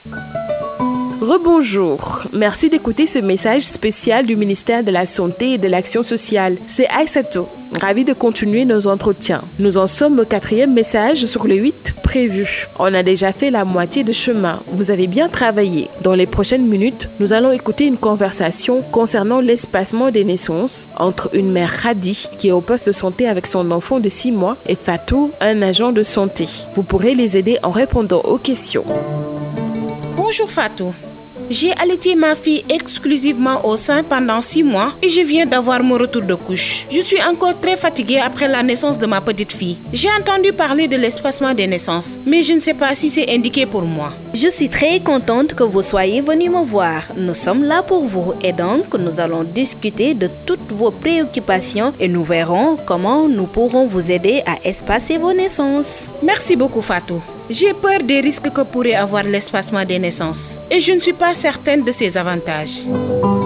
Rebonjour, merci d'écouter ce message spécial du ministère de la Santé et de l'Action sociale. C'est Aïssato, ravi de continuer nos entretiens. Nous en sommes au 4e message sur les 8 prévus. On a déjà fait la moitié de chemin, vous avez bien travaillé. Dans les prochaines minutes, nous allons écouter une conversation concernant l'espacement des naissances entre une mère Radi qui est au poste de santé avec son enfant de 6 mois et Fatou, un agent de santé. Vous pourrez les aider en répondant aux questions. Bonjour Fatou. J'ai allaité ma fille exclusivement au sein pendant 6 mois et je viens d'avoir mon retour de couche. Je suis encore très fatiguée après la naissance de ma petite fille. J'ai entendu parler de l'espacement des naissances, mais je ne sais pas si c'est indiqué pour moi. Je suis très contente que vous soyez venu me voir. Nous sommes là pour vous et donc nous allons discuter de toutes vos préoccupations et nous verrons comment nous pourrons vous aider à espacer vos naissances. Merci beaucoup Fatou. J'ai peur des risques que pourrait avoir l'espacement des naissances et je ne suis pas certaine de ses avantages.